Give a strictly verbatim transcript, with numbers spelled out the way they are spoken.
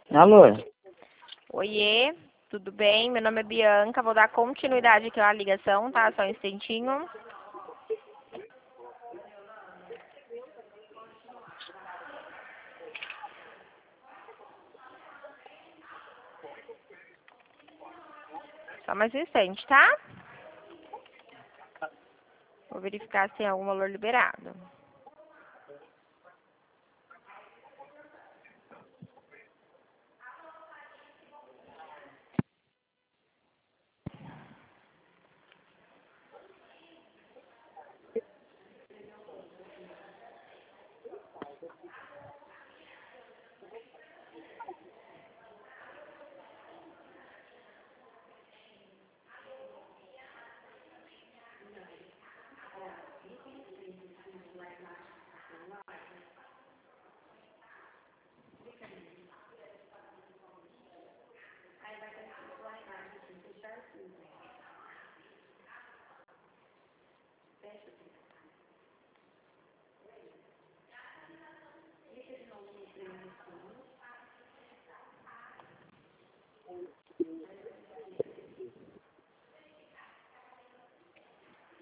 Alô? Oiê, tudo bem? Meu nome é Bianca, vou dar continuidade aqui à ligação, tá? Só um instantinho. Só mais um instante, tá? Vou verificar se tem algum valor liberado.